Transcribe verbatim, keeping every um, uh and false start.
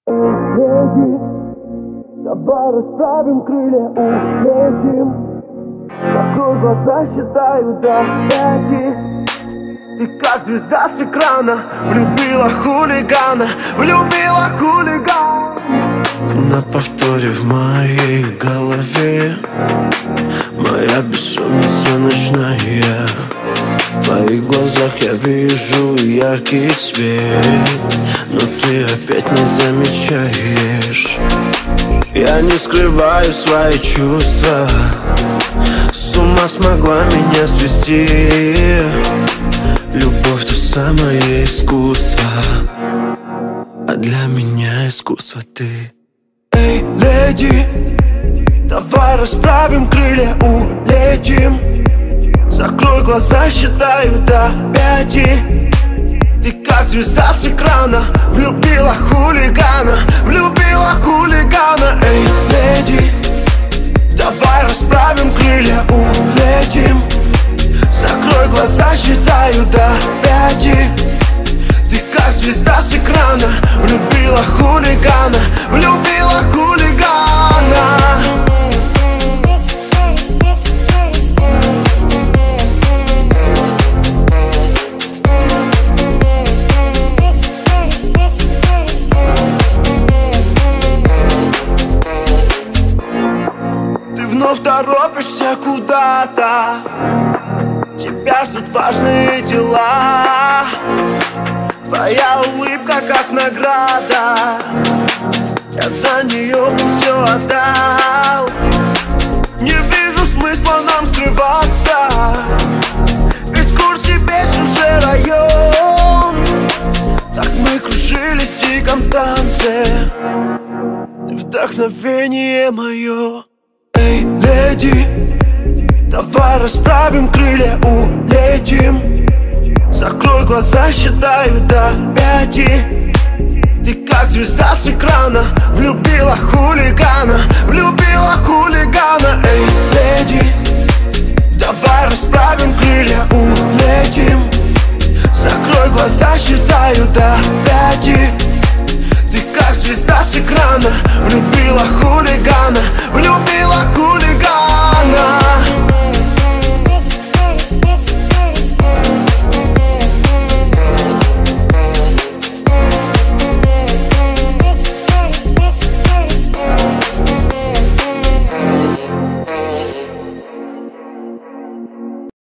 Леди, давай расправим крылья, улетим. Закрой глаза, считаю до пяти. Ты как звезда с экрана, влюбила хулигана, влюбила хулигана. На повторе в моей голове моя бессонница ночная. В твоих глазах я вижу яркий свет, но ты опять не замечаешь. Я не скрываю свои чувства, с ума смогла меня свести. Любовь — то самое искусство, а для меня искусство ты. Эй, леди, давай расправим крылья, улетим. Закрой глаза, считаю до пяти. Ты как звезда с экрана, влюбила хулигана, влюбила хулигана. Эй, леди, давай расправим крылья, улетим. Закрой глаза, считаю до пяти. Ты как звезда с экрана, влюбила хулигана, влюбила хулигана. Ты вновь торопишься куда-то, тебя ждут важные дела. Твоя улыбка как награда, я за нее бы все отдал. Не вижу смысла нам скрываться, ведь в курсе весь уже район. Так мы кружились в диком танце, ты вдохновение мое. Эй, леди, давай расправим крылья, улетим. Закрой глаза, считаю до пяти. Ты как звезда с экрана, влюбила хулигана, влюбила хулигана. Эй, леди, давай расправим крылья, улетим. Закрой глаза, считаю до пяти. Ты как звезда с экрана, влюбила хулигана, влюбила хулигана.